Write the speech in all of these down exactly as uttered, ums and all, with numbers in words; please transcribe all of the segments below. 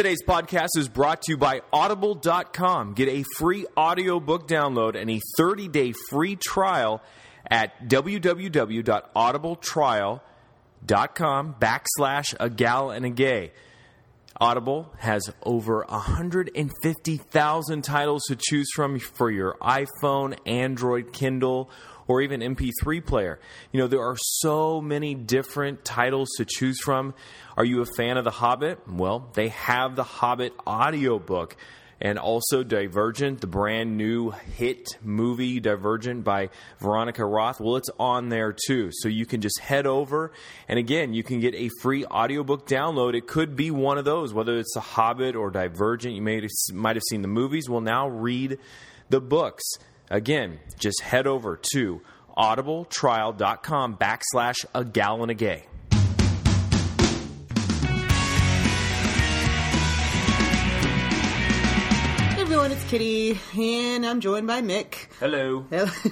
Today's podcast is brought to you by Audible dot com. Get a free audiobook download and a thirty-day free trial at www.audibletrial.com backslash a gal and a gay. Audible has over one hundred fifty thousand titles to choose from for your iPhone, Android, Kindle, or even M P three player. You know, there are so many different titles to choose from. Are you a fan of The Hobbit? Well, they have The Hobbit audiobook. And also Divergent, the brand new hit movie Divergent by Veronica Roth. Well, it's on there too. So you can just head over. And again, you can get a free audiobook download. It could be one of those, whether it's The Hobbit or Divergent. You may have, might have seen the movies. Well, now read the books. Again, just head over to audibletrial.com backslash a gal and a gay. Everyone, it's Kitty, and I'm joined by Mick. Hello.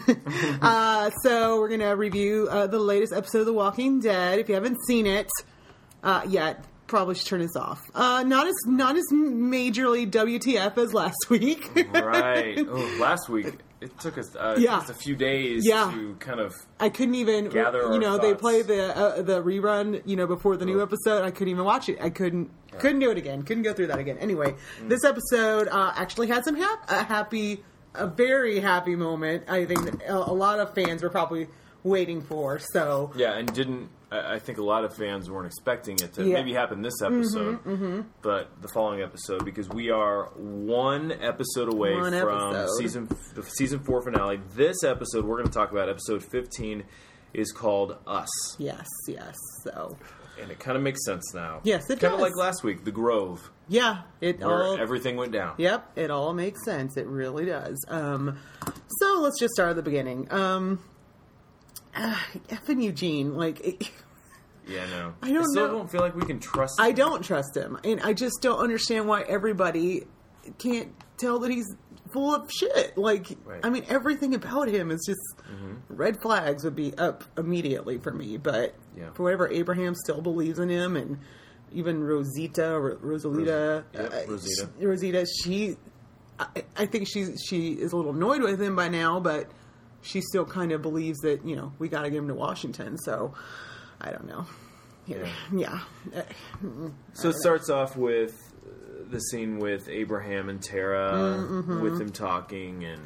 uh, so we're going to review uh, the latest episode of The Walking Dead. If you haven't seen it uh, yet, probably should turn this off. Uh, not as not as majorly W T F as last week. Right. Oh, last week. It took us uh, yeah. just a few days yeah. to kind of I couldn't even gather our you know thoughts. They play the uh, the rerun you know before the new episode. I couldn't even watch it. I couldn't yeah. couldn't do it again. Couldn't go through that again. Anyway, mm. this episode uh, actually had some hap- a happy, a very happy moment. I think that a, a lot of fans were probably waiting for. So yeah, and didn't. I think a lot of fans weren't expecting it to yeah. maybe happen this episode, mm-hmm, mm-hmm. but the following episode, because we are one episode away one from episode. season the season four finale. This episode we're going to talk about, episode fifteen, is called Us. Yes, yes. So, and it kind of makes sense now. Yes, it kind does. of like last week, The Grove. Yeah, it where all everything went down. Yep, it all makes sense. It really does. Um, so let's just start at the beginning. Um, uh, effing Eugene, like. It, Yeah, no. I don't I still know. don't feel like we can trust him. I don't trust him. And I just don't understand why everybody can't tell that he's full of shit. Like, right. I mean, everything about him is just mm-hmm. red flags would be up immediately for me. But yeah. for whatever, Abraham still believes in him. And even Rosita, or Rosalita, Ros- yep, uh, Rosita. She, Rosita, she, I, I think she's, she is a little annoyed with him by now, but she still kind of believes that, you know, we got to get him to Washington. So, I don't know. Yeah. yeah. So it starts off with the scene with Abraham and Tara, mm-hmm. with them talking, and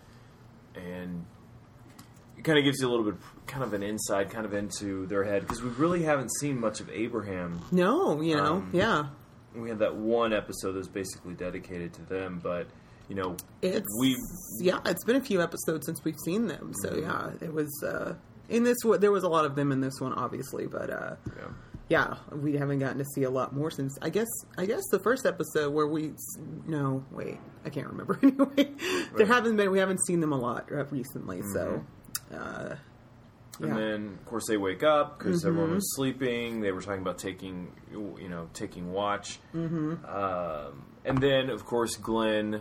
and it kind of gives you a little bit, kind of an insight, kind of into their head, because we really haven't seen much of Abraham. No, you know, um, yeah. We had that one episode that was basically dedicated to them, but you know, it's we yeah, it's been a few episodes since we've seen them, so mm-hmm. yeah, it was. Uh, In this one, there was a lot of them in this one, obviously, but uh, yeah. yeah, we haven't gotten to see a lot more since. I guess, I guess the first episode where we no, wait, I can't remember. Anyway, right. there haven't been. We haven't seen them a lot recently, mm-hmm. so. Uh, and yeah. then, of course, they wake up because mm-hmm. everyone was sleeping. They were talking about taking, you know, taking watch. Mm-hmm. Um, and then, of course, Glenn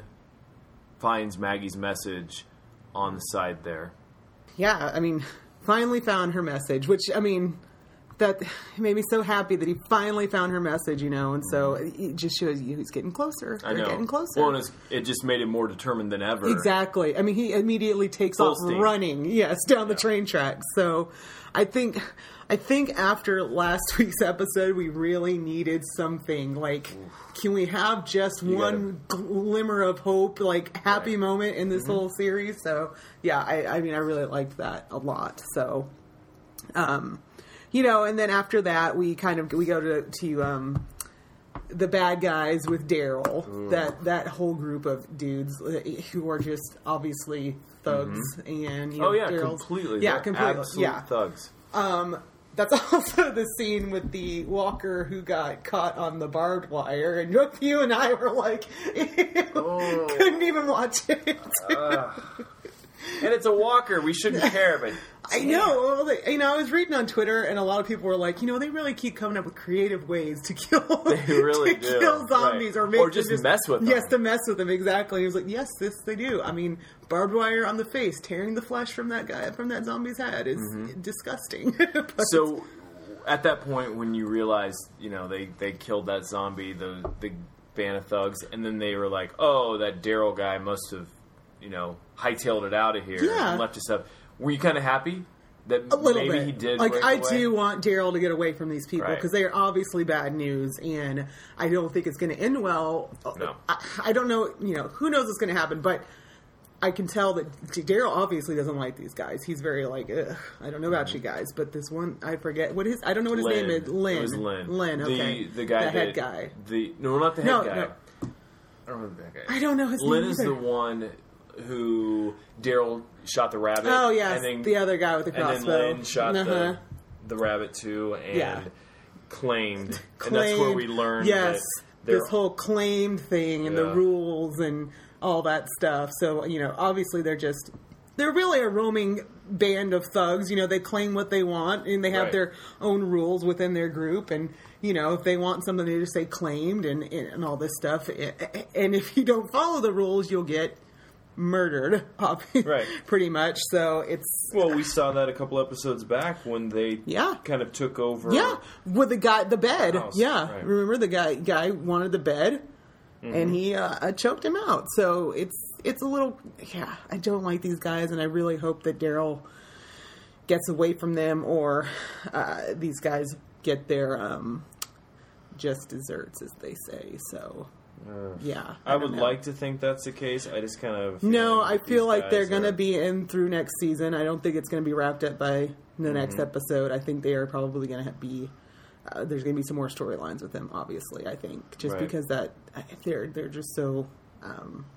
finds Maggie's message on the side there. Yeah, I mean. Finally found her message, which, I mean, that made me so happy that he finally found her message, you know, and so it just shows you he's getting closer. I know. They're getting closer. Well, and it's, it just made him more determined than ever. Exactly. I mean, he immediately takes Full off steam. running, yes, down the yeah. train tracks. So I think, I think after last week's episode, we really needed something like, Oof. Can we have just you one gotta... glimmer of hope, like happy right. moment in this mm-hmm. whole series? So yeah, I, I mean, I really liked that a lot. So, um, you know, and then after that, we kind of we go to to um, the bad guys with Daryl. That that whole group of dudes who are just obviously thugs, mm-hmm. and you know, oh yeah, Daryl's, completely, yeah, They're completely, absolute yeah, thugs. Um, that's also the scene with the walker who got caught on the barbed wire, and you and I were like, oh. couldn't even watch it. uh, and it's a walker. We shouldn't care, but I know. Well, you know, I was reading on Twitter, and a lot of people were like, you know, they really keep coming up with creative ways to kill, they really to do. kill zombies, right. or, make or just, just mess with them. Yes, to mess with them. Exactly. He was like, yes, this they do. I mean, barbed wire on the face, tearing the flesh from that guy, from that zombie's head, is mm-hmm. disgusting. So, at that point, when you realize, you know, they, they killed that zombie, the the band of thugs, and then they were like, "Oh, that Daryl guy must have, you know, hightailed it out of here Yeah. and left us up." Were you kind of happy that A little maybe bit. he did? Like, break I away? do want Daryl to get away from these people Right. because they are obviously bad news, and I don't think it's going to end well. No. I, I don't know, you know, who knows what's going to happen, but I can tell that Daryl obviously doesn't like these guys. He's very like, ugh, I don't know about you guys, but this one, I forget what his, I don't know what his Lynn. name is. Lynn. It was Lynn. Lynn, okay. The, the guy the head that- guy. The no, not the head No, guy. no. I don't remember that guy. I don't know his Lynn name is either. the one who Daryl shot the rabbit. Oh, yes, and then, the other guy with the and crossbow. then Lynn shot Uh-huh. the the rabbit too, and Yeah. claimed, Claimed, and that's where we learned yes, that they're- this whole claimed thing and the Yeah. rules and all that stuff. So, you know, obviously they're just, they're really a roaming band of thugs. You know, they claim what they want and they have Right. their own rules within their group. And, you know, if they want something, they just say claimed and, and all this stuff. And if you don't follow the rules, you'll get murdered, Right. pretty much. So it's, Well, we saw that a couple episodes back when they Yeah. kind of took over. yeah, with the guy, the bed. House, Yeah, right. remember the guy? Guy wanted the bed, and he uh, choked him out. So it's it's a little. Yeah, I don't like these guys, and I really hope that Daryl gets away from them, or uh, these guys get their um, just desserts, as they say. So. Yeah, I, don't would know. like to think that's the case. I just kind of No, I these feel like guys they're going to are- be in through next season. I don't think it's going to be wrapped up by the next episode. I think they are probably going to be. Uh, there's going to be some more storylines with them. Obviously, I think just Right. because that they're they're just so um,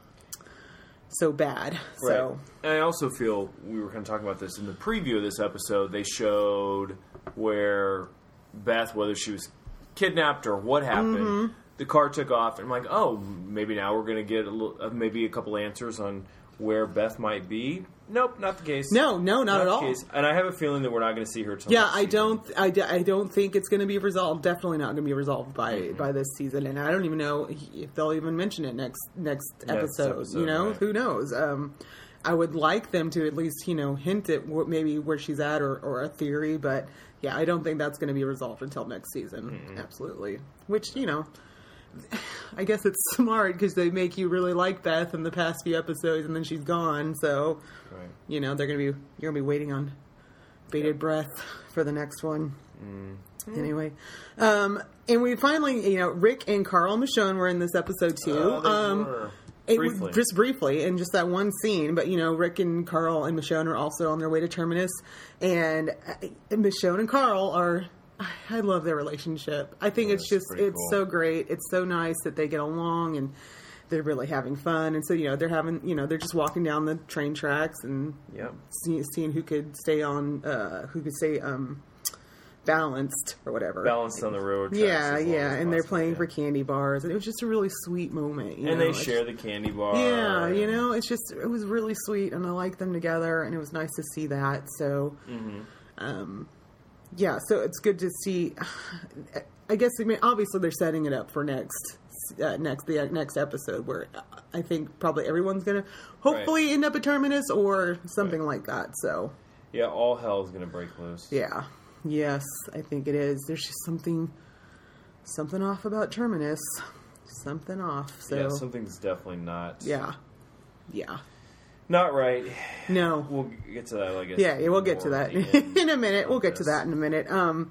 so bad. Right. So And I also feel we were kind of talking about this in the preview of this episode. They showed where Beth, whether she was kidnapped or what happened, Mm-hmm. the car took off, and I'm like, oh, maybe now we're going to get a little, uh, maybe a couple answers on where Beth might be. Nope, not the case. no, no, not, at the all. case. And I have a feeling that we're not going to see her till Yeah, next I season. don't. I, d- I don't think it's going to be resolved. Definitely not going to be resolved by Mm-hmm. by this season, and I don't even know if they'll even mention it next next episode. episode, you know, right. who knows? Um, I would like them to at least you know hint at what, maybe where she's at or, or a theory, but yeah, I don't think that's going to be resolved until next season. Mm-hmm. Absolutely, which you know. I guess it's smart because they make you really like Beth in the past few episodes, and then she's gone. So, Right. you know, they're gonna be you're gonna be waiting on bated breath for the next one. Mm. Anyway, um, and we finally, you know, Rick and Carl Michonne were in this episode too. Oh, they um, were. it- Briefly. just briefly, in just that one scene. But you know, Rick and Carl and Michonne are also on their way to Terminus, and uh, Michonne and Carl are. I love their relationship. I think Yeah, it's it's just pretty it's cool. so great. It's so nice that they get along and they're really having fun. And so you know they're having you know they're just walking down the train tracks and Yep. see, seeing who could stay on uh, who could stay um, balanced or whatever. Balanced on the road. tracks Yeah, as long yeah, as and they're possible, playing yeah. for candy bars, and it was just a really sweet moment. You And know? they It's- share the candy bar. Yeah, you and- know, it's just it was really sweet, and I liked them together, and it was nice to see that. So, Mm-hmm. um, yeah, so it's good to see. I guess I mean, obviously they're setting it up for next. Uh, next the next episode where I think probably everyone's gonna hopefully Right. end up at Terminus or something Right. like that. So Yeah, all hell's going to break loose. yeah, yes, I think it is. There's just something something off about Terminus. Something off. So Yeah, something's definitely not. yeah, yeah. Not right. No, We'll get to that, I guess. yeah, yeah, we'll get to more that at the end in a minute. We'll of get to this. that in a minute. Um,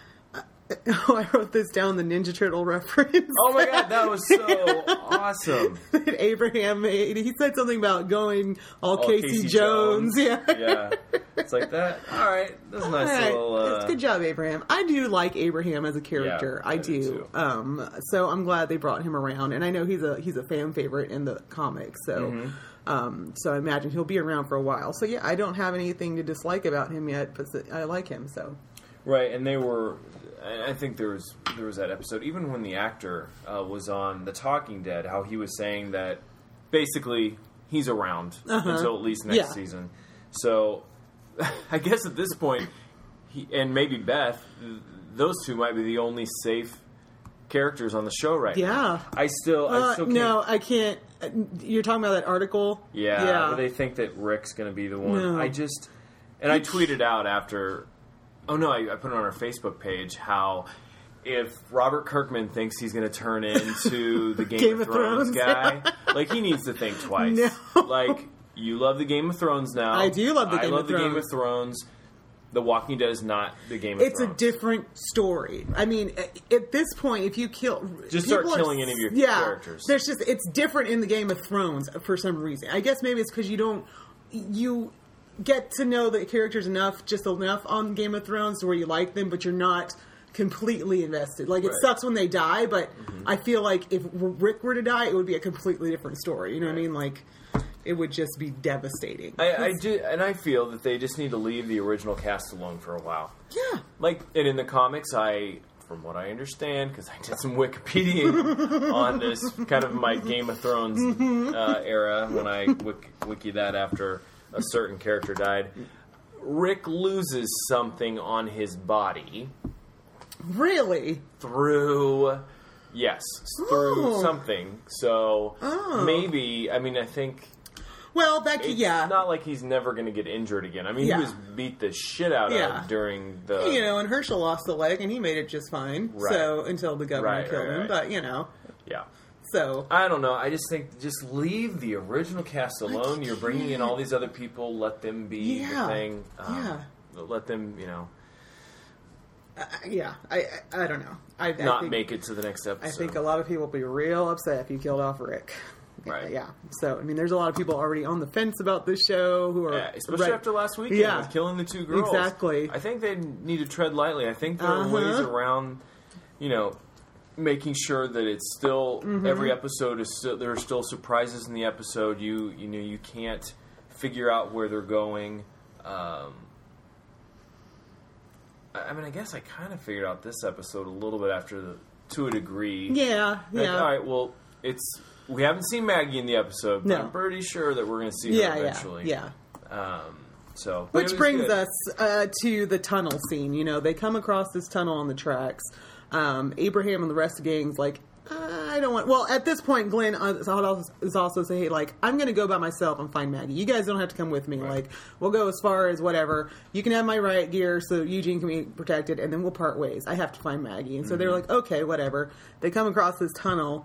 oh, I wrote this down, the Ninja Turtle reference. Oh my god, that was so awesome. that Abraham made. He said something about going all, All Casey, Casey Jones. Jones. Yeah. Yeah. It's like that. All right. That's a nice All right. little. Uh, That's good job, Abraham. I do like Abraham as a character. Yeah, I I do do. too. Um, so I'm glad they brought him around, and I know he's a he's a fan favorite in the comics. So, Mm-hmm. um, so I imagine he'll be around for a while. So yeah, I don't have anything to dislike about him yet, but I like him. So Right, and they were. I think there was there was that episode, even when the actor uh, was on The Talking Dead, how he was saying that basically he's around until at least next Yeah. season. So I guess at this point, he, and maybe Beth, th- those two might be the only safe characters on the show right Yeah. now. I still, I uh, still can't. no, I can't. uh, You're talking about that article? Yeah, yeah. where they think that Rick's going to be the one. No. I just, and I tweeted out after. Oh no, I, I put it on our Facebook page how if Robert Kirkman thinks he's going to turn into the Game, Game of, of Thrones, Thrones. guy, like, he needs to think twice. No. Like, you love the Game of Thrones now. I do love the I Game love of the Thrones. Game of Thrones. The Walking Dead is not the Game of It's Thrones. It's a different story. I mean, at this point, if you kill... Just start people are- killing any of your yeah, characters. There's just... It's different in the Game of Thrones for some reason. I guess maybe it's because you don't... You get to know the characters enough, just enough on Game of Thrones to where you like them, but you're not completely invested. Like, it Right. sucks when they die, but mm-hmm. I feel like if Rick were to die, it would be a completely different story. You know right. what I mean? Like... It would just be devastating. I, I do, and I feel that they just need to leave the original cast alone for a while. Yeah. Like, and in the comics, I, from what I understand, because I did some Wikipedia on this, kind of my Game of Thrones mm-hmm. uh, era, when I wiki, wiki that after a certain character died, Rick loses something on his body. Really? Through... Yes, through Oh. something. So, Oh. maybe, I mean, I think... Well, that could, It's yeah. not like he's never going to get injured again. I mean, Yeah. he was beat the shit out Yeah. of during the... You know, and Herschel lost the leg, and he made it just fine. Right. So until the governor Right, killed right, him, right. but you know, Yeah. so I don't know. I just think just leave the original cast alone. You're bringing in all these other people. Let them be Yeah. the thing. Um, Yeah. Let them, you know, uh, yeah, I, I I don't know. I, I not think, make it to the next episode. I think a lot of people will be real upset if you killed off Rick. Right. Yeah. So I mean, there's a lot of people already on the fence about this show who are Yeah, especially right- after last weekend Yeah. with killing the two girls. Exactly. I think they need to tread lightly. I think there are Uh-huh. ways around, you know, making sure that it's still Mm-hmm. every episode is still there are still surprises in the episode. You you know you can't figure out where they're going. Um, I, I mean, I guess I kind of figured out this episode a little bit after the to a degree. Yeah. Like, Yeah. all right, well, it's we haven't seen Maggie in the episode, but No. I'm pretty sure that we're going to see Yeah. her Yeah. eventually. Yeah. Um, so, but it Which was brings good. us uh, to the tunnel scene. You know, they come across this tunnel on the tracks. Um, Abraham and the rest of the gang's like, I don't want... Well, at this point, Glenn is also saying, hey, like, I'm going to go by myself and find Maggie. You guys don't have to come with me. Right. Like, we'll go as far as whatever. You can have my riot gear so Eugene can be protected, and then we'll part ways. I have to find Maggie. And so Mm-hmm. they're like, okay, whatever. They come across this tunnel,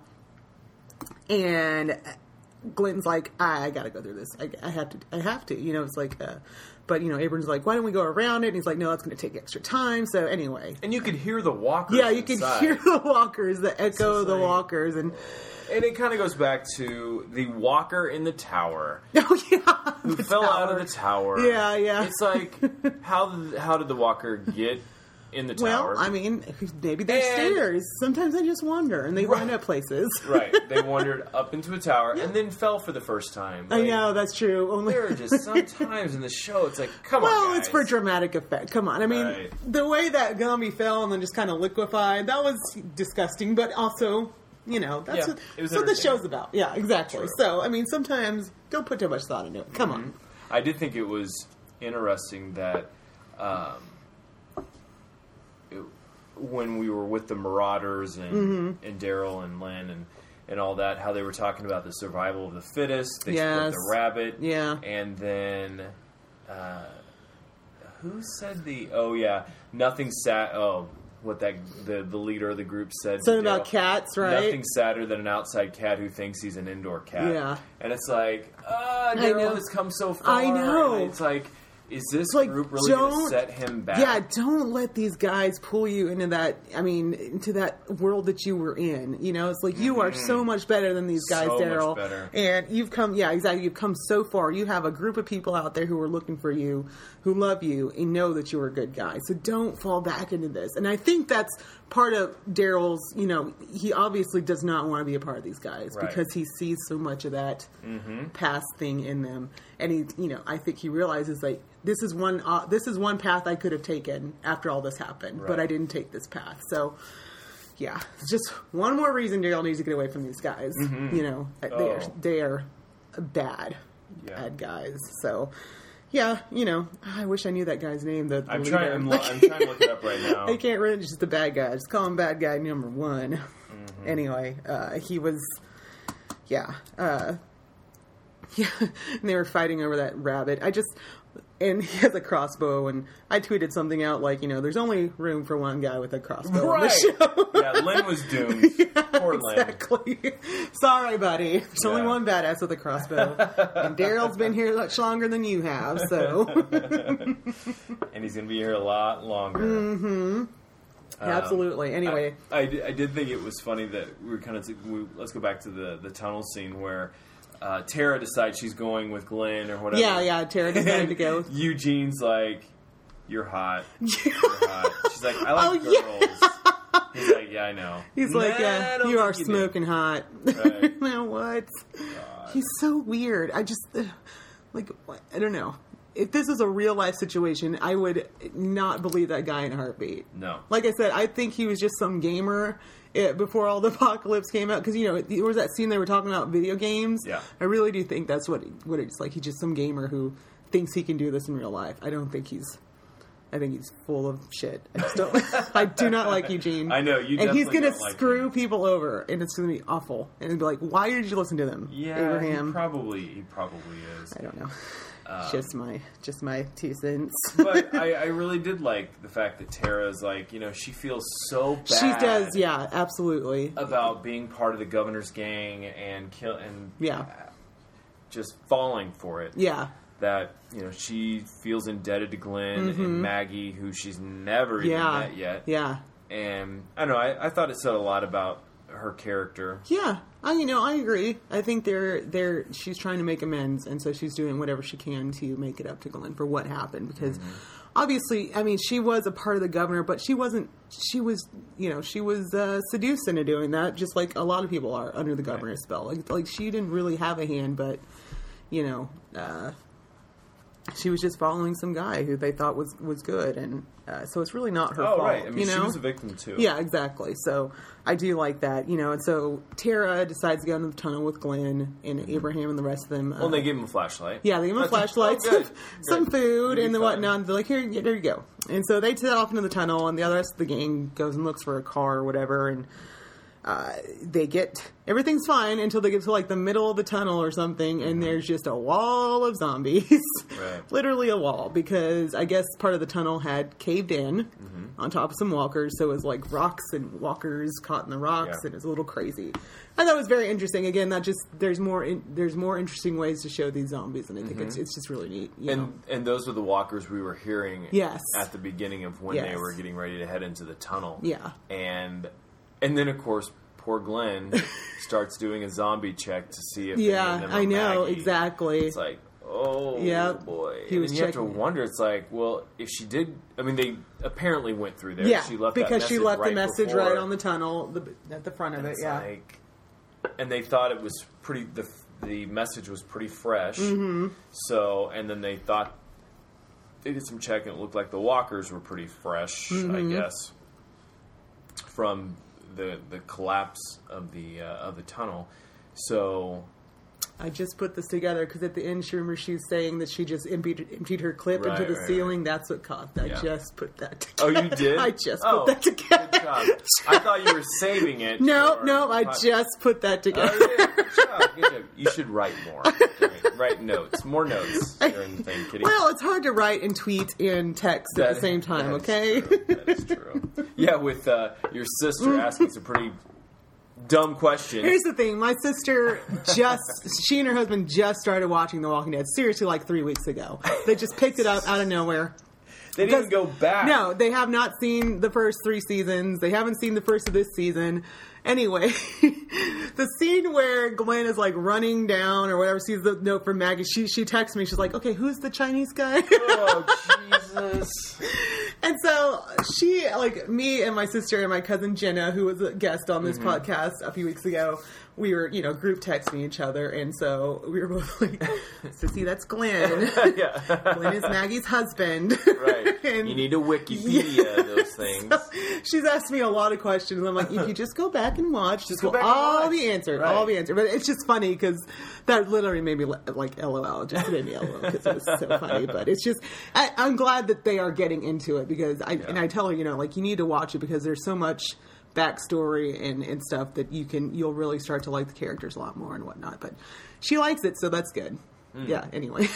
and Glenn's like, I, I got to go through this. I, I have to. I have to. You know, it's like... Uh, But, you know, Abrams like, why don't we go around it? And he's like, no, that's going to take extra time. So, anyway. And you could hear the walkers. Yeah, you can inside. hear the walkers, the echo of the like- walkers. And, And it kind of goes back to the walker in the tower oh, yeah. who the fell out tower. of the tower. Yeah, yeah. It's like, how did, how did the walker get in the tower? Well, I mean, maybe there's And- stairs. Sometimes I just wander and they Right. wind up places. Right. They wandered up into a tower and then fell for the first time. I Like, know, that's true. Only There are just sometimes in the show, it's like, come on, Well, guys. it's for dramatic effect. Come on. I mean, Right. the way that Gumby fell and then just kind of liquefied, that was disgusting, but also, you know, that's Yeah, what, it was that's what the entertaining. show's about. Yeah, exactly. True. So, I mean, sometimes don't put too much thought into it. Come on. I did think it was interesting that um, it, when we were with the Marauders and, Mm-hmm. and Daryl and Len and, and all that, how they were talking about the survival of the fittest. They Yes. split the rabbit. Yeah. And then, uh, who said the, oh yeah, nothing sat, oh, what that, the, the leader of the group said. to Something about Daryl. cats, right? Nothing sadder than an outside cat who thinks he's an indoor cat. Yeah. And it's like, ah, I know. Daryl has come so far. I know. And it's like, is this like, group really going to don't- set him back? Yeah, don't let these guys pull you into that, I mean, into that world that you were in. You know, it's like, you are so much better than these guys, So much Daryl. better. And you've come, yeah, exactly. You've come so far. You have a group of people out there who are looking for you, who love you, and know that you're a good guy. So don't fall back into this. And I think that's part of Daryl's, you know, he obviously does not want to be a part of these guys Right. because he sees so much of that past thing in them. And he, you know, I think he realizes, like, this is one uh, this is one path I could have taken after all this happened, but Right. I didn't take this path. So, yeah, it's just one more reason Daryl needs to get away from these guys. You know, they are Oh. they are bad, Yeah. bad guys. So, yeah, you know, I wish I knew that guy's name. The, the I'm leader. trying, I'm, lo- I'm trying to look it up right now. I can't remember. Just the bad guy. Just call him bad guy number one. Mm-hmm. Anyway, uh, he was, yeah, uh, yeah. And they were fighting over that rabbit. I just, and he has a crossbow, and I tweeted something out like, you know, there's only room for one guy with a crossbow right. on the show. Yeah, Lynn was doomed. Yeah, Poor Lynn. exactly. Sorry, buddy. There's Yeah. only one badass with a crossbow. And Daryl's been here much longer than you have, so. And he's going to be here a lot longer. Mm-hmm. Um, Absolutely. Anyway. I, I, did, I did think it was funny that we were kind of... We, let's go back to the, the tunnel scene where uh, Tara decides she's going with Glenn or whatever. Yeah, yeah, Tara decided to go. Eugene's like, you're hot. You're hot. She's like, I like Oh, girls. yeah. He's like, yeah, I know. He's Nah, like, I yeah, don't you are think you do. smoking hot. Right. Now what? God. He's so weird. I just, uh, like, what- I don't know. If this was a real life situation, I would not believe that guy in a heartbeat. No. Like I said, I think he was just some gamer eh, before all the apocalypse came out. Because, you know, there was that scene they were talking about video games. Yeah. I really do think that's what, what it's like. He's just some gamer who thinks he can do this in real life. I don't think he's... I think he's full of shit. I just don't. I do not like Eugene. I know, you and he's definitely gonna don't like screw him. people over, and it's gonna be awful. And it'll be like, why did you listen to them, Yeah, Abraham? he probably, he probably is. I don't know. Um, just my, just my two cents. But I, I really did like the fact that Tara's like, you know, she feels so bad. She does, yeah, absolutely. About being part of the governor's gang and kill and Yeah. just falling for it. Yeah. That, you know, she feels indebted to Glenn and Maggie, who she's never even Mm-hmm. Yeah. met yet. Yeah. And I don't know, I, I thought it said a lot about her character. Yeah, I you know I agree. I think they're they're she's trying to make amends, and so she's doing whatever she can to make it up to Glenn for what happened. Because Mm-hmm. obviously, I mean, she was a part of the governor, but she wasn't. She was you know she was uh, seduced into doing that, just like a lot of people are under the governor's spell. Like like she didn't really have a hand, but you know. Uh, She was just following some guy who they thought was, was good, and uh, so it's really not her Oh, fault. right. I mean, you know? she was a victim, too. Yeah, exactly. So I do like that, you know. And so Tara decides to go into the tunnel with Glenn and Mm-hmm. Abraham and the rest of them. Well, uh, they gave him a flashlight. yeah, they give them Okay. flashlights, Oh, good. some Good. food, You'll and be the fine. whatnot. And they're like, here, yeah, there you go. And so they set off into the tunnel, and the other rest of the gang goes and looks for a car or whatever, and uh, they get everything's fine until they get to like the middle of the tunnel or something, and there's just a wall of zombies, Right. literally a wall, because I guess part of the tunnel had caved in Mm-hmm. on top of some walkers, so it was like rocks and walkers caught in the rocks, Yeah. and it was a little crazy. I thought it was very interesting. Again, that just there's more in, there's more interesting ways to show these zombies, and I think it's it's just really neat. You know? And and those were the walkers we were hearing Yes. at the beginning of when they Yes. were getting ready to head into the tunnel. Yeah. And and then of course poor Glenn starts doing a zombie check to see if any of Yeah, them I are know Maggie. exactly. It's like, oh Yep. boy. He and was then you have to checking it. wonder, it's like, well, if she did I mean they apparently went through there. Yeah, she left that because she message left right the message before. right on the tunnel, the, at the front of And it. it's Yeah, like, and they thought it was pretty. The the message was pretty fresh. Mm-hmm. So, and then they thought they did some checking. It looked like the walkers were pretty fresh, Mm-hmm. I guess, from the the collapse of the uh, of the tunnel. So, I just put this together because at the end, she remember she's saying that she just emptied, emptied her clip Right, into the right, ceiling. That's what caused. I Yeah. just put that oh, together. you did? I just oh, put that together. Good job. I thought you were saving it. No, for- no, I but- just put that together. Oh, yeah. Good job. Good job. You should write more. Write, write notes. More notes during the thing, Kitty. Well, it's hard to write and tweet and text at That- the same time, that is okay? true. That is true. Yeah, with uh, your sister asking some pretty dumb questions. Here's the thing. My sister just, she and her husband just started watching The Walking Dead, seriously, like three weeks ago. They just picked it up out of nowhere. They didn't go back. No, they have not seen the first three seasons. They haven't seen the first of this season. Anyway, the scene where Glenn is like running down or whatever, sees the note from Maggie, she she texts me. She's like, okay, who's the Chinese guy? Oh, Jesus. And so she, like me and my sister and my cousin Jenna, who was a guest on this Mm-hmm. podcast a few weeks ago, we were, you know, group texting each other. And so we were both like, Sissy, that's Glenn. Yeah. Glenn is Maggie's husband. Right. And You need to Wikipedia those things. so she's asked me a lot of questions. I'm like, if you just go back and watch, just go will back and all watch. be answered. Right. All be answered. But it's just funny because that literally made me like LOL. It just made me LOL because it was so funny. But it's just, I, I'm glad that they are getting into it because I, and I tell her, you know, like you need to watch it because there's so much backstory and, and stuff that you can, you'll really start to like the characters a lot more and whatnot. But she likes it, so that's good. Mm. Yeah, anyway.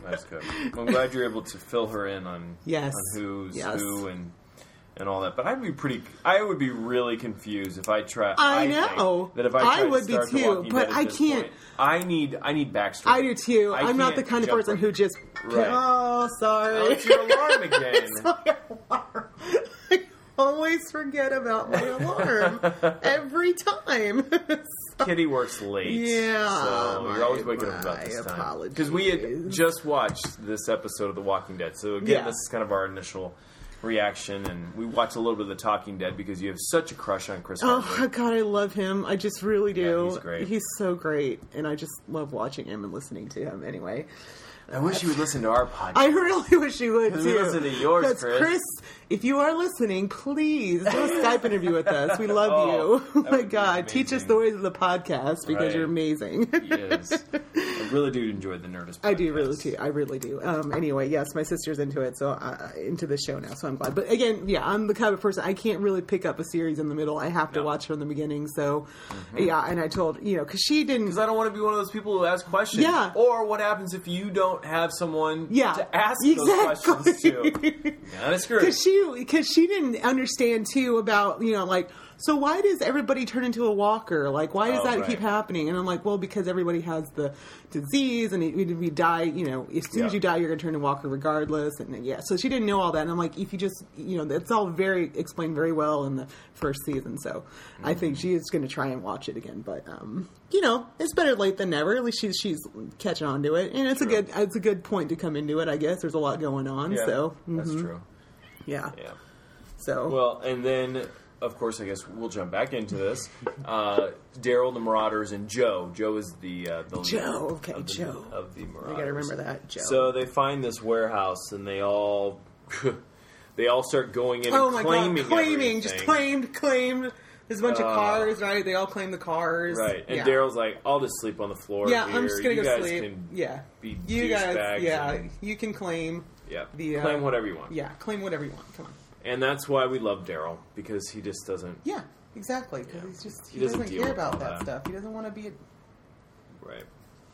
That's good. Well, I'm glad you're able to fill her in on yes. on who's yes. who and and all that. But I'd be pretty. I would be really confused if I try. I, I know that if I tried I would to be start The too, Walking but Dead at I this can't. point, I need. I need backstory. I do too. I I'm not the can't kind of jump person right. who just. Right. Oh, sorry. Oh, it's your alarm again. It's my alarm. I always forget about my alarm every time. Kitty works late. Yeah. So my, you're always waking up about this time. Because we had just watched this episode of The Walking Dead. So again, yeah. this is kind of our initial reaction. And we watched a little bit of The Talking Dead because you have such a crush on Chris Hardwick. Oh, God, I love him. I just really do. Yeah, he's great. He's so great. And I just love watching him and listening to him anyway. I wish you would listen to our podcast. I really wish you would, too. We listen to yours, That's Chris. Chris, if you are listening, please do a Skype interview with us. We love Oh, you. Oh, my God. amazing. Teach us the ways of the podcast because Right. you're amazing. Yes. I really do enjoy the Nerdist podcast. I do really too. I really do. Um, anyway, yes, my sister's into it, so uh, into the show now. So I'm glad. But again, yeah, I'm the kind of person I can't really pick up a series in the middle. I have to No. watch from the beginning. So yeah, and I told you know because she didn't. Because I don't want to be one of those people who ask questions. Yeah. Or what happens if you don't have someone Yeah, to ask exactly. those questions to? Not as great. Because she, because she didn't understand too about you know like so why does everybody turn into a walker? Like why does Oh, that right. keep happening? And I'm like, well, because everybody has the disease, and if you die, you know, as soon as Yeah. you die, you're going to turn into a walker regardless. And then, yeah, so she didn't know all that. And I'm like, if you just, you know, that's all very explained very well in the first season. So mm-hmm. I think she is going to try and watch it again. But um, you know, it's better late than never. At least she's she's catching on to it, and it's True. a good it's a good point to come into it. I guess there's a lot going on. Yeah, so that's mhm. true. Yeah. Yeah. So Well, and then, of course, I guess we'll jump back into this. Uh, Daryl, the Marauders, and Joe. Joe is the uh, the Joe, leader okay, of the, Joe. of the Marauders. I gotta remember that, Joe. So they find this warehouse, and they all they all start going in oh and my claiming god, claiming, everything. just claimed, claimed. There's a bunch Uh, of cars, right? They all claim the cars, Right, and yeah. Daryl's like, "I'll just sleep on the floor Yeah, here. I'm just gonna you go guys sleep. Can yeah, be you guys, douchebags yeah, and- you can claim. yeah, the, uh, claim whatever you want. Yeah, claim whatever you want. Come on. And that's why we love Daryl, because he just doesn't. Yeah, exactly. Because Yeah. he's just He he, doesn't doesn't, deal care with all about that, that. stuff. He doesn't want to be. A, Right.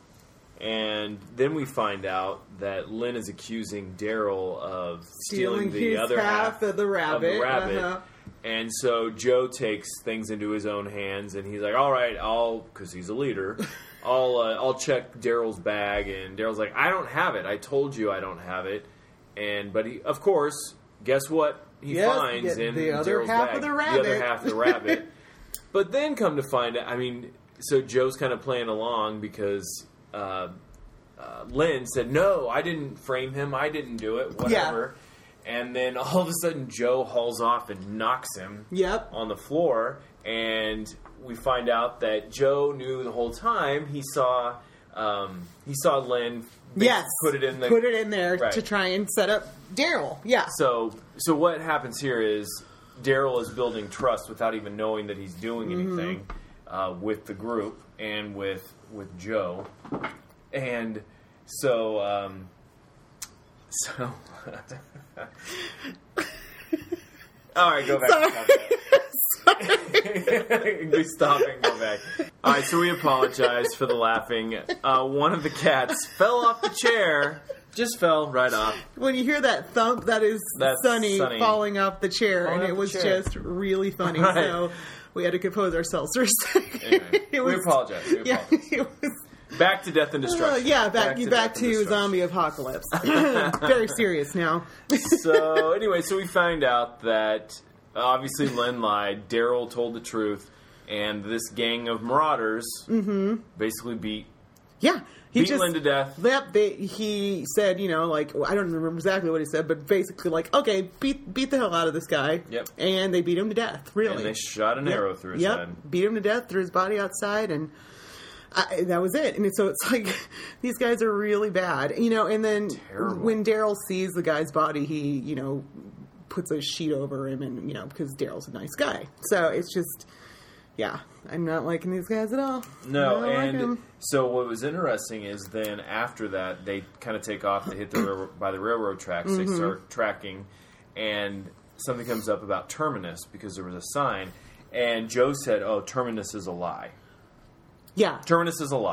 And then we find out that Lynn is accusing Daryl of stealing, Stealing the his other half half of the rabbit, Of the rabbit. uh-huh. And so Joe takes things into his own hands, and he's like, "All right, I'll," because he's a leader. I'll uh, I'll check Daryl's bag, and Daryl's like, "I don't have it. I told you I don't have it." And but he, of course, guess what he Yes, finds get in the other Daryl's half bag? of the The rabbit. other half of the rabbit. But then come to find out, I mean, so Joe's kind of playing along because uh, uh, Lynn said, "No, I didn't frame him. I didn't do it. Whatever." And then all of a sudden, Joe hauls off and knocks him Yep. on the floor. And we find out that Joe knew the whole time. He saw um, he saw Lynn Yes. put it in the put it in there Right. to try and set up Daryl. Yeah. So, so what happens here is Daryl is building trust without even knowing that he's doing Mm-hmm. anything uh, with the group and with with Joe, and so um, so. All right, go back. Sorry. Stop and go back. All right, so we apologize for the laughing. Uh, one of the cats fell off the chair. Just fell right off. When you hear that thump, that is That's Sunny, Sunny. falling off the chair, Falling and off it the was chair. just really funny. Right. So we had to compose ourselves for a second. Anyway, it we was, apologize. We yeah, apologize. it was. Back to death and Uh, destruction. yeah, back back, death to, and destruction. zombie apocalypse. Very serious now. So anyway, so we find out that uh, obviously Lynn lied. Daryl told the truth, and this gang of marauders Mm-hmm. basically beat Yeah, he beat just Lynn to death. Yep, they, he said, you know, like I don't remember exactly what he said, but basically, like, okay, beat beat the hell out of this guy. Yep. And they beat him to death. Really, And they shot an Yep. arrow through his yep. head. Beat him to death, threw his body outside, and I, that was it. And so it's like these guys are really bad, you know. And then Terrible. when Daryl sees the guy's body, he, you know, puts a sheet over him, and you know, because Daryl's a nice guy. So it's just, yeah, I'm not liking these guys at all. No, I don't like and 'em. so what was interesting is then after that they kind of take off. They hit the railroad, by the railroad tracks. Mm-hmm. They start tracking, and something comes up about Terminus because there was a sign, and Joe said, "Oh, Terminus is a lie. Yeah, Terminus is a lie."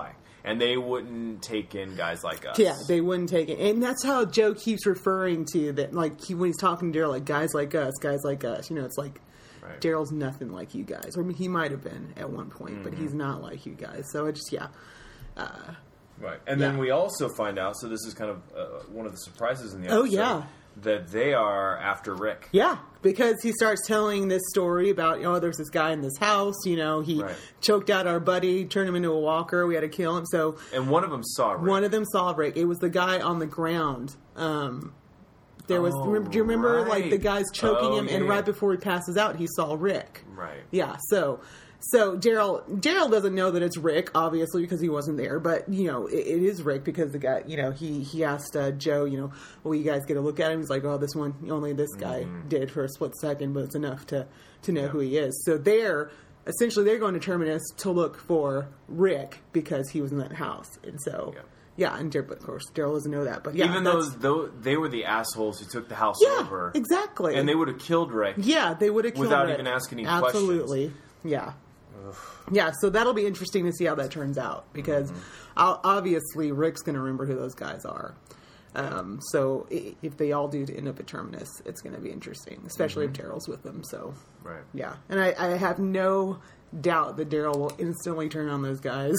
And they wouldn't take in guys like us. Yeah, they wouldn't take it. And that's how Joe keeps referring to that. Like, he, when he's talking to Daryl, like, guys like us, guys like us. You know, it's like, right. Daryl's nothing like you guys. Or I mean, he might have been at one point, mm-hmm. but he's not like you guys. So it's just, yeah. Uh, right. And yeah. then we also find out, so this is kind of uh, one of the surprises in the episode. Oh, yeah. That they are after Rick. Yeah, because he starts telling this story about, oh, there's this guy in this house, you know, he right. choked out our buddy, turned him into a walker, we had to kill him, so... And one of them saw Rick. One of them saw Rick. It was the guy on the ground. Um, there was... Oh, remember, do you remember, right. like, the guy's choking oh, him, yeah, and right yeah. before he passes out, he saw Rick. Right. Yeah, so... So Daryl Daryl doesn't know that it's Rick, obviously, because he wasn't there. But, you know, it, it is Rick because the guy, you know, he, he asked uh, Joe, you know, well, you guys get a look at him. He's like, oh, this one, only this guy mm-hmm. did for a split second, but it's enough to, to know yeah. who he is. So they're, essentially, they're going to Terminus to look for Rick because he was in that house. And so... Yeah. Yeah, and Dar- of course, Daryl doesn't know that, but yeah. Even though, though they were the assholes who took the house yeah, over. exactly. And they would have killed Rick. Yeah, they would have killed without Rick. even asking any Absolutely. questions. Absolutely, yeah. Yeah, so that'll be interesting to see how that turns out, because mm-hmm. obviously Rick's going to remember who those guys are. Um, so if they all do end up at Terminus, it's going to be interesting, especially mm-hmm. if Daryl's with them. So, right. yeah. And I, I have no doubt that Daryl will instantly turn on those guys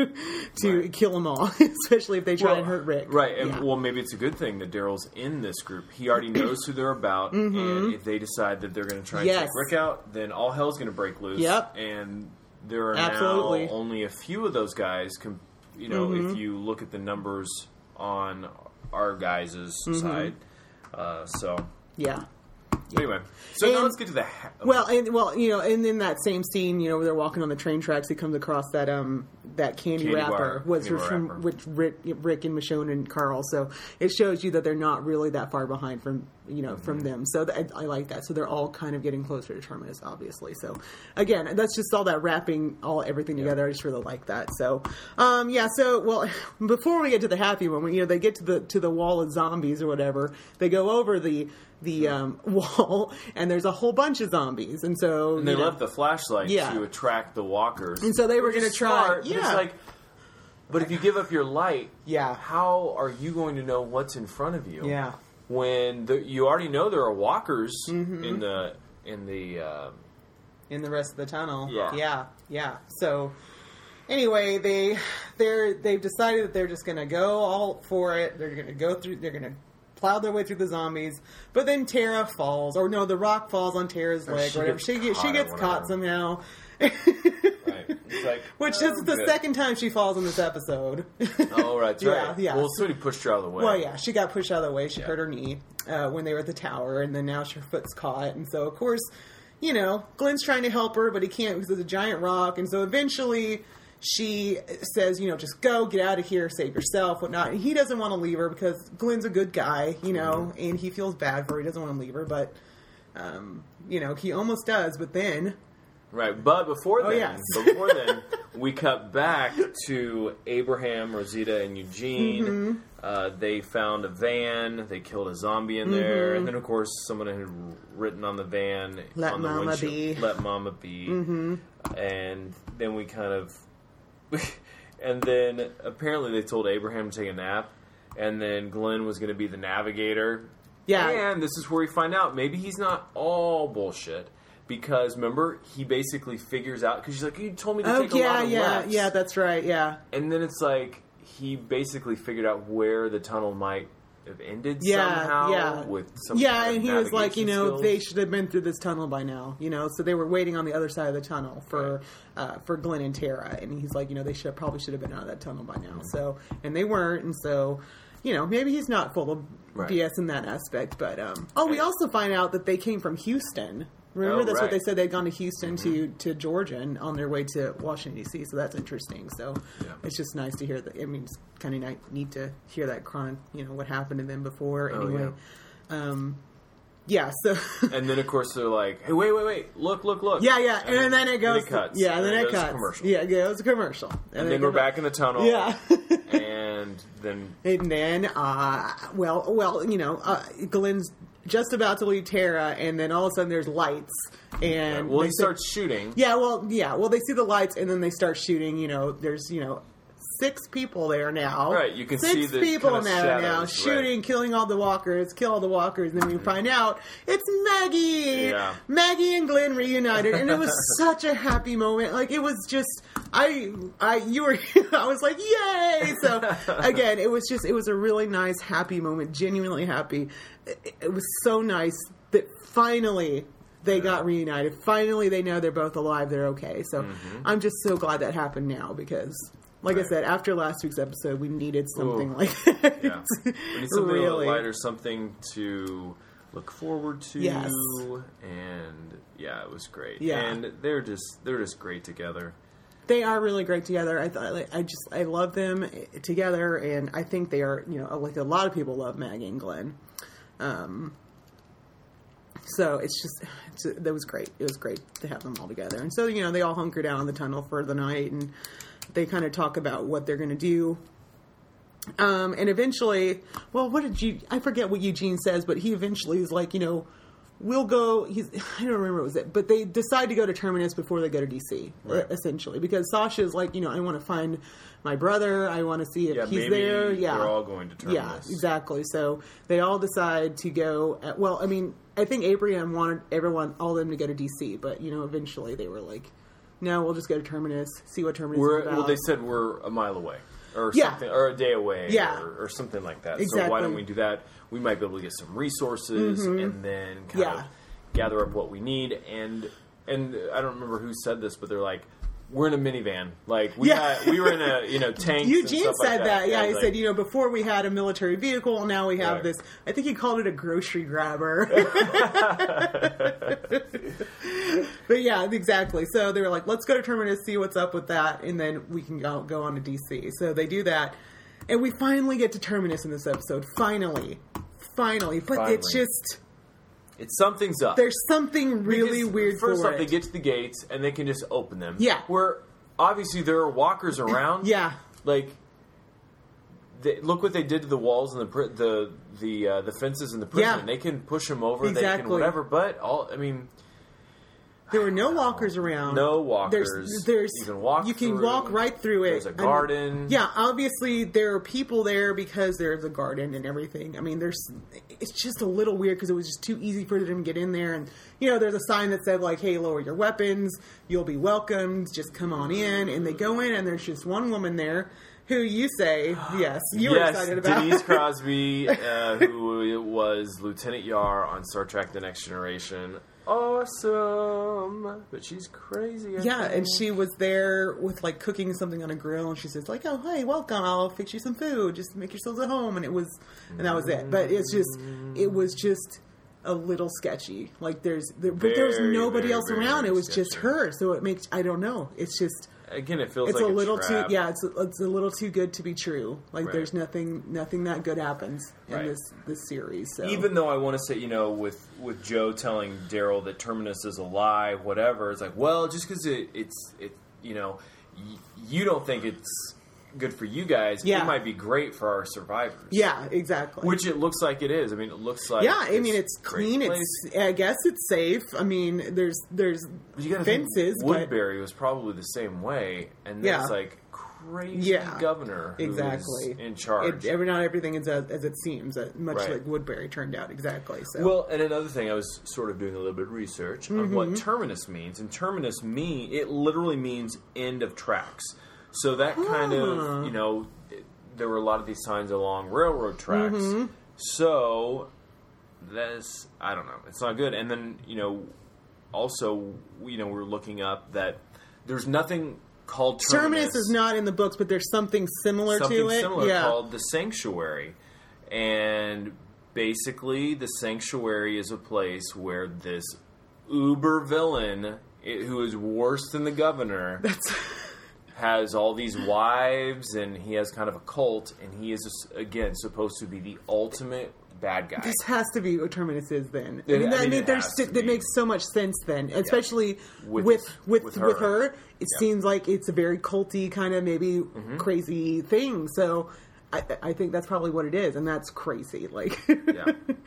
to right. kill them all, especially if they try well, and hurt Rick. Right, and yeah. well, maybe it's a good thing that Daryl's in this group. He already knows who they're about, mm-hmm. and if they decide that they're going to try and yes. take Rick out, then all hell's going to break loose. Yep. And there are Absolutely. now only a few of those guys, com- you know, mm-hmm. if you look at the numbers on our guys' mm-hmm. side. Uh, so, yeah. Anyway, so and, now let's get to the... Ha- well, and well, you know, and in that same scene, you know, where they're walking on the train tracks, he comes across that um that candy, candy wrapper, bar, was candy from wrapper. Which Rick, Rick and Michonne and Carl. So it shows you that they're not really that far behind from you know mm-hmm. from them. So th- I, I like that. So they're all kind of getting closer to Terminus, obviously. So again, that's just all that wrapping all everything together. Yeah. I just really like that. So um yeah. So well, before we get to the happy one, when you know they get to the to the wall of zombies or whatever, they go over the. the um, wall, and there's a whole bunch of zombies, and so and they you know, left the flashlight yeah. to attract the walkers, and so they were going to try. Smart, yeah, but it's like, but if you give up your light, yeah, how are you going to know what's in front of you? Yeah, when the, you already know there are walkers mm-hmm. in the in the uh, in the rest of the tunnel. Yeah, yeah, yeah. So anyway, they they're they've decided that they're just going to go all for it. They're going to go through. They're going to plow their way through the zombies, but then Tara falls, or no, the rock falls on Tara's leg, or whatever. She gets, she gets caught somehow. Right. It's like, Which oh, this is the good. second time she falls in this episode. Oh, right, that's yeah, right. Yeah. Well, somebody pushed her out of the way. Well, yeah, she got pushed out of the way. She yeah. hurt her knee uh, when they were at the tower, and then now her foot's caught, and so, of course, you know, Glenn's trying to help her, but he can't because there's a giant rock, and so eventually she says, you know, just go, get out of here, save yourself, whatnot. And he doesn't want to leave her because Glenn's a good guy, you know, mm-hmm. and he feels bad for her. He doesn't want to leave her, but, um, you know, he almost does, but then... Right, but before then, oh, yes. before then, we cut back to Abraham, Rosita, and Eugene. Mm-hmm. Uh, they found a van. They killed a zombie in there, mm-hmm. and then, of course, someone had written on the van, Let on the Mama windshield, be. "Let Mama be." Mm-hmm. And then we kind of, and then apparently they told Abraham to take a nap, and then Glenn was going to be the navigator. Yeah, and this is where we find out maybe he's not all bullshit. Because, remember, he basically figures out... Because she's like, you told me to oh, take yeah, a lot of yeah, lefts. yeah, that's right, yeah. And then it's like, he basically figured out where the tunnel might have ended yeah, somehow. Yeah, with some Yeah, kind and of he was like, you know, skills. they should have been through this tunnel by now. You know, so they were waiting on the other side of the tunnel for right. uh, for Glenn and Tara. And he's like, you know, they should probably should have been out of that tunnel by now. Mm-hmm. So, and they weren't, and so... You know, maybe he's not full of right. B S in that aspect, but... Um, oh, we also find out that they came from Houston. Remember, oh, that's right. what they said. They'd gone to Houston mm-hmm. to, to Georgia and on their way to Washington, D C, so that's interesting. So yeah. it's just nice to hear that. I mean, it's kind of neat to hear that chron, you know, what happened to them before. Oh, anyway, yeah. Um, yeah, so... and then, of course, they're like, hey, wait, wait, wait, look, look, look. Yeah, yeah, and, and then it goes... Then it cuts. Yeah, and then, then it it goes cuts. Commercial. Yeah, yeah, it was a commercial. And, And, then, then we're back in the tunnel. Yeah. and then... And then, uh, well, well, you know, uh, Glenn's just about to leave Tara, and then all of a sudden there's lights, and... Yeah, well, he say, starts shooting. Yeah, well, yeah, well, they see the lights, and then they start shooting, you know, there's, you know... six people there now. Right, you can six see the people kind of there shadows, now, right. shooting, killing all the walkers, kill all the walkers, and then we find out it's Maggie. Yeah. Maggie and Glenn reunited, and it was such a happy moment. Like it was just, I, I, you were, I was like, yay! So again, it was just, it was a really nice, happy moment, genuinely happy. It, it was so nice that finally they got reunited. Finally, they know they're both alive. They're okay. So Mm-hmm. I'm just so glad that happened now because, like Right. I said, after last week's episode, we needed something Ooh. like that. Yeah. We need something Really. a little lighter, something to look forward to. Yes. And yeah, it was great. Yeah. And they're just they're just great together. They are really great together. I thought, like, I just, I love them together, and I think they are, you know, like a lot of people love Maggie and Glenn. Um, so it's just, it's, that was great. It was great to have them all together. And so, you know, they all hunker down in the tunnel for the night, and they kind of talk about what they're going to do. Um, and eventually, well, what did you, I forget what Eugene says, but he eventually is like, you know, we'll go, he's, I don't remember what was it, but they decide to go to Terminus before they go to D C, Right. essentially, because Sasha's like, you know, I want to find my brother, I want to see if Yeah, he's maybe there. Yeah. we're all going to Terminus. Yeah, exactly. So they all decide to go, at, well, I mean, I think Abraham wanted everyone, all of them to go to D C, but, you know, eventually they were like, no, we'll just go to Terminus, see what Terminus We're, is about. well, they said we're a mile away. Or Yeah. something, or a day away, Yeah. or, or something like that. So Exactly. why don't we do that? We might be able to get some resources and then kind Mm-hmm. Yeah. of gather up what we need. And and I don't remember who said this, but they're like, we're in a minivan. Like we Yeah. had, we were in a you know tank. Eugene and stuff said like that. Yeah, he like, said, you know, before we had a military vehicle, now we have Right. this. I think he called it a grocery grabber. But yeah, exactly. So they were like, let's go to Terminus, see what's up with that, and then we can go, go on to D C. So they do that. And we finally get to Terminus in this episode. Finally. Finally. But Finally. it's just, it's something's up. there's something really Because weird First for off, it. they get to the gates and they can just open them. Yeah. Where obviously there are walkers around. Yeah. Like, they, look what they did to the walls and the pri- the the uh, the fences in the prison. Yeah. They can push them over. They can Exactly. whatever. But all I mean, There were no walkers around. no walkers. There's, there's you can walk. You can through. walk right through it. There's a I mean, garden. yeah, obviously there are people there because there's a garden and everything. I mean, there's. It's just a little weird because it was just too easy for them to get in there. And you know, there's a sign that said like, "Hey, lower your weapons. You'll be welcomed. Just come on in." And they go in, and there's just one woman there. Who you say, yes, you were yes, excited about. Denise Crosby, uh, who was Lieutenant Yar on Star Trek: The Next Generation. Awesome, but she's crazy. I Yeah, think. and she was there with like cooking something on a grill, and she says like, "Oh, hey, welcome! I'll fix you some food. Just make yourselves at home." And it was, and that was it. But it's just, it was just a little sketchy. Like there's, there, but there was Very, nobody very, else very, around. very It was just sketchy. her. So it makes, I don't know. It's just, Again, it feels it's like a little trap. too, yeah. It's a, it's a little too good to be true. Like Right. there's nothing, nothing that good happens in Right. this this series. So. Even though I want to say, you know, with with Joe telling Daryl that Terminus is a lie, whatever, it's like, well, just because it, it's it, you know, y- you don't think it's good for you guys, Yeah. it might be great for our survivors. yeah, exactly. Which it looks like it is. I mean, it looks like yeah, I this mean it's great clean. place. It's I guess it's safe. I mean there's there's But you gotta fences, think but Woodbury was probably the same way, and Yeah. there's like crazy Yeah. governor who's exactly in charge. It, every not everything is as, as it seems. uh, Much Right. like Woodbury turned out exactly. So Well, and another thing, I was sort of doing a little bit of research on Mm-hmm. what terminus means, and terminus mean it literally means end of tracks. So that kind Ah. of, you know, it, there were a lot of these signs along railroad tracks. Mm-hmm. So that's I don't know, it's not good. And then you know, also you know, we're looking up that there's nothing called terminus. Terminus is not in the books, but there's something similar something to it. similar yeah. called the Sanctuary, and basically the Sanctuary is a place where this uber villain i- who is worse than the governor has all these wives, and he has kind of a cult, and he is again supposed to be the ultimate bad guy. This has to be what Terminus is then. I It- mean, I I mean, mean, it there's has to that be. makes so much sense then, especially With- with with with with her. her. It Yeah. seems like it's a very culty kind of maybe Mm-hmm. crazy thing. So I, I think that's probably what it is, and that's crazy. Like, Yeah.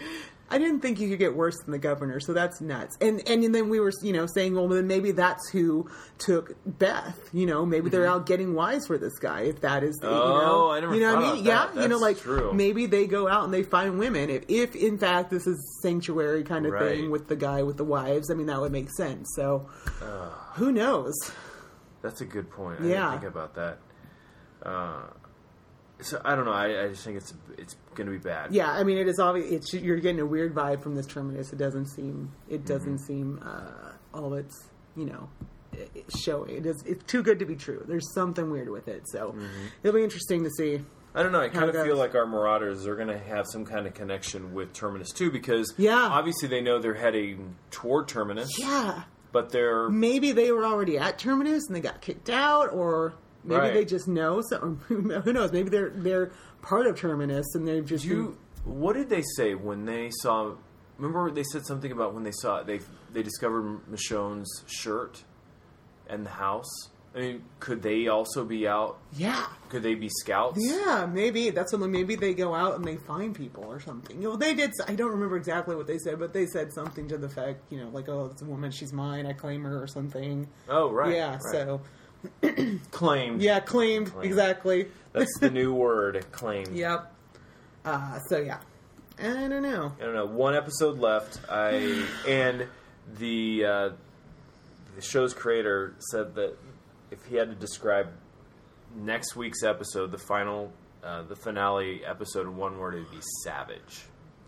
I didn't think you could get worse than the governor, so that's nuts. And and then we were, you know, saying, well, then maybe that's who took Beth. You know, maybe they're out getting wise for this guy. If that is, the, Oh, you know, I never you know thought what I mean? about Yeah, that. you know, That's like true. maybe they go out and they find women. If, if in fact this is sanctuary kind of Right. thing with the guy with the wives, I mean that would make sense. So who knows? That's a good point. I Yeah. didn't think about that. Uh, so I don't know. I, I just think it's it's going to be bad. Yeah, I mean, it is obvious. It's, you're getting a weird vibe from this terminus. It doesn't seem. It doesn't Mm-hmm. seem uh, all it's you know it- it's showing. It is. It's too good to be true. There's something weird with it. So Mm-hmm. it'll be interesting to see. I don't know. I How kind it of feel goes. like our Marauders are going to have some kind of connection with Terminus too, because Yeah. obviously they know they're heading toward Terminus, Yeah, but they're maybe they were already at terminus and they got kicked out, or maybe Right. they just know. So, or who knows? Maybe they're they're part of terminus and they've just you. What did they say when they saw? Remember, they said something about when they saw they they discovered Michonne's shirt and the house. I mean, could they also be out? yeah. Could they be scouts? Yeah, maybe that's something. Maybe they go out and they find people or something. You know, they did. I don't remember exactly what they said, but they said something to the effect, you know, like, "Oh, it's a woman. She's mine. I claim her," or something. Oh, right. Yeah. right. So, claimed. yeah, claimed, Claimed. exactly. That's the new word. Claimed. Yep. Uh, so yeah, I don't know. I don't know. One episode left. I and the uh, the show's creator said that if he had to describe next week's episode, the final, uh, the finale episode, in one word, it'd be savage.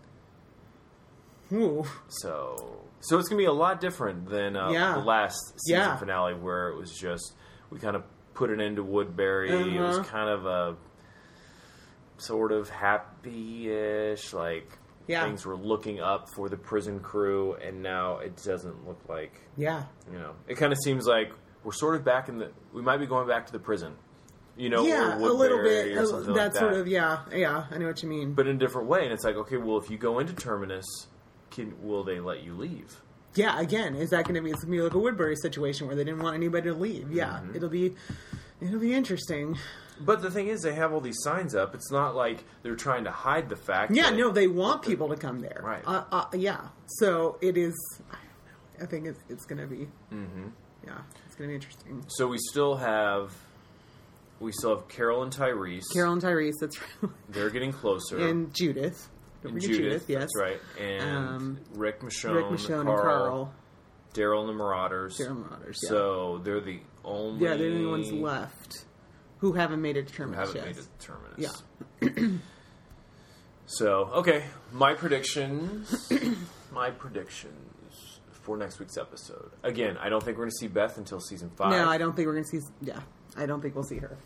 Ooh. So, so it's gonna be a lot different than uh, Yeah. the last season Yeah. finale, where it was just we kind of put it into Woodbury. It was Uh-huh. kind of a sort of happy-ish, like Yeah. things were looking up for the prison crew, and now it doesn't look like, Yeah. you know, it kind of seems like we're sort of back in the. We might be going back to the prison, you know, Yeah, or a little Woodbury bit. or uh, something that like that. sort of. Yeah. Yeah. I know what you mean. But in a different way, and it's like, okay, well, if you go into Terminus, can will they let you leave? Yeah, again, is that going to be, it's going to be like a Woodbury situation where they didn't want anybody to leave? Yeah, Mm-hmm. it'll be, it'll be interesting. But the thing is, they have all these signs up. It's not like they're trying to hide the fact. Yeah, that, no, they want people to come there. Right. Uh, uh, yeah. So it is. I don't know. I think it's it's going to be. Mm-hmm. Yeah, it's going to be interesting. So we still have, we still have Carol and Tyrese. Carol and Tyrese, that's right. They're getting closer. And Judith. Don't And forget Judith, yes. that's right. And Um, Rick Michonne, Rick Michonne Carl, and Carl. Daryl and the Marauders. Daryl and Marauders, yeah. So they're the only. Yeah, they're the only ones left who haven't made a who determination. haven't yes. made a Terminus. Yeah. So, okay, my predictions. my predictions for next week's episode. Again, I don't think we're going to see Beth until season five. No, I don't think we're going to see. Yeah, I don't think we'll see her.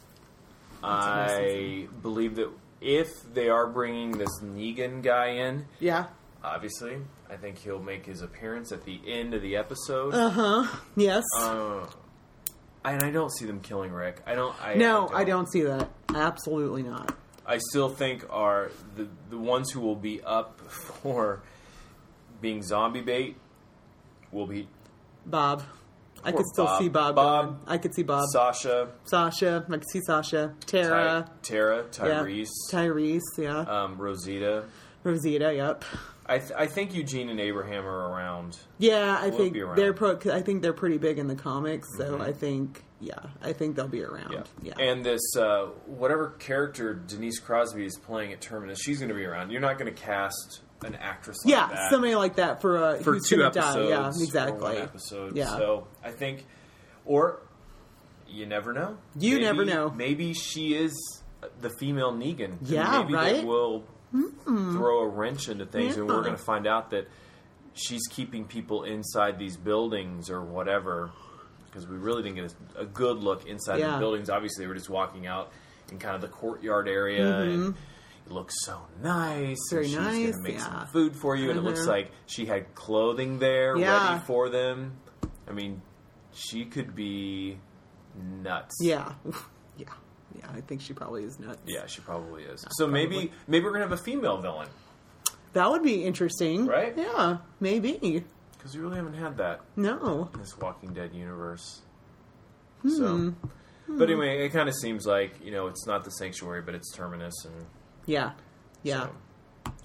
I believe that if they are bringing this Negan guy in, Yeah. obviously, I think he'll make his appearance at the end of the episode. Uh huh. Yes. Uh, and I don't see them killing Rick. I don't. I, no, I I don't see that. Absolutely not. I still think are the the ones who will be up for being zombie bait will be Bob. I Poor could still Bob. see Bob. Bob. going. I could see Bob. Sasha, Sasha. I could see Sasha. Tara. Ty- Tara, Yeah. Tyrese, Tyrese. Yeah. um, Rosita. Rosita. Yep. I th- I think Eugene and Abraham are around. Yeah, I Will think be around. they're. Pro- I think they're pretty big in the comics, so I think. Yeah, I think they'll be around. Yeah. And this, uh, whatever character Denise Crosby is playing at Terminus, she's going to be around. You're not going to cast an actress like Yeah, that somebody like that for uh, for who's two gonna episodes. die. Yeah, Or exactly. one episode. Yeah. So I think, or you never know. You Maybe- never know. Maybe she is the female Negan. And Yeah, maybe right? that will throw a wrench into things, and Yeah. we're going to find out that she's keeping people inside these buildings or whatever. Because we really didn't get a, a good look inside Yeah. the buildings. Obviously, they were just walking out in kind of the courtyard area, and it looks so nice. Very and she's nice, going to make yeah. some food for you, and it looks Mhm. like she had clothing there Yeah. ready for them. I mean, she could be nuts. Yeah, yeah, yeah. I think she probably is nuts. Yeah, she probably is. So maybe maybe we're going to have a female villain. That would be interesting, Right? Yeah, maybe. Because we really haven't had that No. in this Walking Dead universe. Hmm. So, but anyway, it kind of seems like, you know, it's not the Sanctuary, but it's Terminus, and Yeah, yeah. so,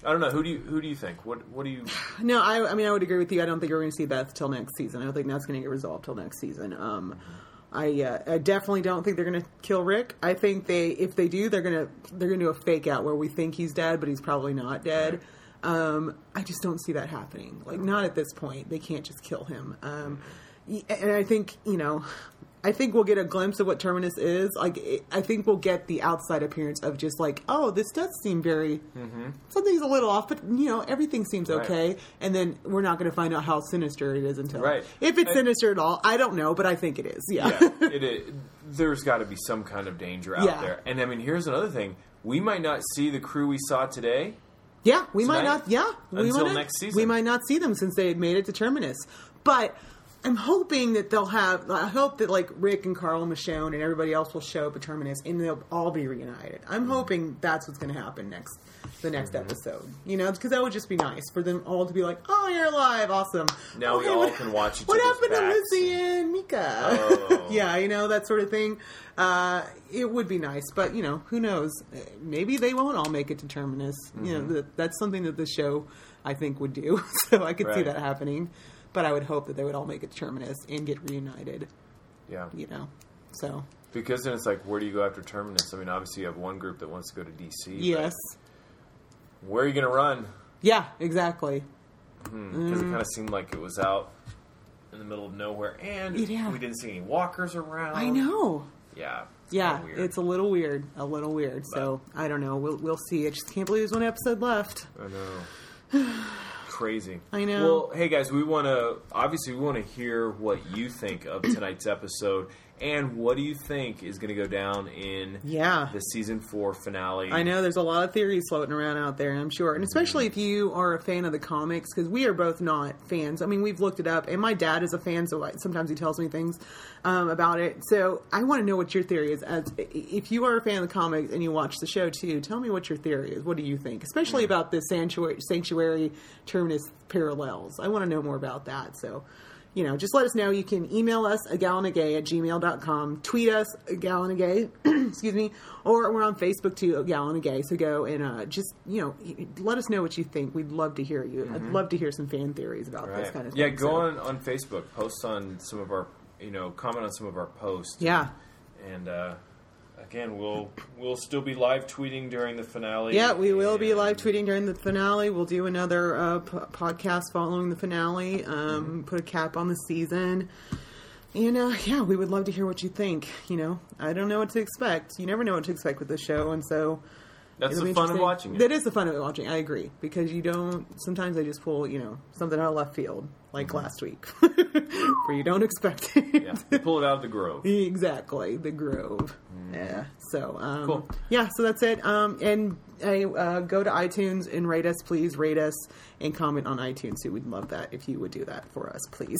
I don't know. Who do you who do you think? What what do you? No, I, I mean, I would agree with you. I don't think we're going to see Beth till next season. I don't think that's going to get resolved till next season. Um, I, uh, I definitely don't think they're going to kill Rick. I think they, if they do, they're going to they're going to do a fake out where we think he's dead, but he's probably not dead. Um, I just don't see that happening. Like, not at this point. They can't just kill him. Um, and I think, you know, I think we'll get a glimpse of what Terminus is. Like, it, I think we'll get the outside appearance of just like, oh, this does seem very, mm-hmm. something's a little off, but, you know, everything seems okay. Right. And then we're not going to find out how sinister it is until, right. if it's I, sinister at all. I don't know, but I think it is. Yeah. yeah it is. There's got to be some kind of danger out yeah. there. And I mean, here's another thing. We might not see the crew we saw today. Yeah, we tonight, might not, yeah. We until might not, next season. We might not see them since they had made it to Terminus. But I'm hoping that they'll have, I hope that like Rick and Carl and Michonne and everybody else will show up at Terminus and they'll all be reunited. I'm mm-hmm. hoping that's what's going to happen next, the next mm-hmm. episode. You know, because that would just be nice for them all to be like, oh, you're alive, awesome. Now oh, we hey, all what, can watch each what other's happened backs. to Lizzie and Mika? Oh. Yeah, you know, that sort of thing. Uh, it would be nice, but, you know, who knows? Maybe they won't all make it to Terminus. Mm-hmm. You know, that, that's something that the show, I think, would do. So I could right. see that happening. But I would hope that they would all make it to Terminus and get reunited. Yeah. You know, so. Because then it's like, where do you go after Terminus? I mean, obviously you have one group that wants to go to D C. Yes. Where are you going to run? Yeah, exactly. Because mm-hmm. mm. it kind of seemed like it was out in the middle of nowhere. And yeah. we didn't see any walkers around. I know. Yeah. It's yeah, it's a little weird. A little weird. But, so, I don't know. We'll, we'll see. I just can't believe there's one episode left. I know. Crazy. I know. Well, hey guys, we want to obviously we want to hear what you think of tonight's episode, and what do you think is going to go down in yeah. the season four finale? I know there's a lot of theories floating around out there, I'm sure, and especially mm-hmm. if you are a fan of the comics, because we are both not fans. I mean, we've looked it up, and my dad is a fan, so I, sometimes he tells me things um, about it. So I want to know what your theory is. As if you are a fan of the comics and you watch the show too, tell me what your theory is. What do you think, especially mm-hmm. about the sanctuary, sanctuary Terminus parallels? I want to know more about that. So, you know, just let us know. You can email us a gallon a gay at gmail dot com, tweet us a gallon a gay, excuse me, or we're on Facebook too, a gallon a gay. So go and uh, just, you know, let us know what you think. We'd love to hear you. Mm-hmm. I'd love to hear some fan theories about right. this kind of thing. Yeah, go so. on, on Facebook, post on some of our, you know, comment on some of our posts. Yeah. And, uh, again, we'll we'll still be live tweeting during the finale. Yeah, we will be live tweeting during the finale. We'll do another uh, p- podcast following the finale. Um, mm-hmm. Put a cap on the season. And, uh, yeah, we would love to hear what you think. You know, I don't know what to expect. You never know what to expect with this show, and so... That's the fun of watching it. That is the fun of watching. I agree. Because you don't... Sometimes they just pull, you know, something out of left field, like mm-hmm. last week, where you don't expect it. Yeah, they pull it out of the Grove. Exactly, the Grove. Mm-hmm. Yeah. So, um, cool. Yeah, so that's it. Um, and uh, go to iTunes and rate us, please. Rate us and comment on iTunes too. We'd love that if you would do that for us, please.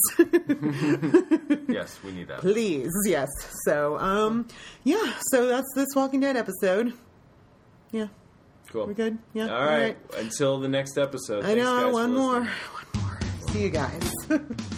Yes, we need that. Please, yes. So, um, yeah, so that's this Walking Dead episode. Yeah. Cool. We're good? Yeah. All right. All right. Until the next episode. I know. Thanks, guys, one more. One more. See you guys.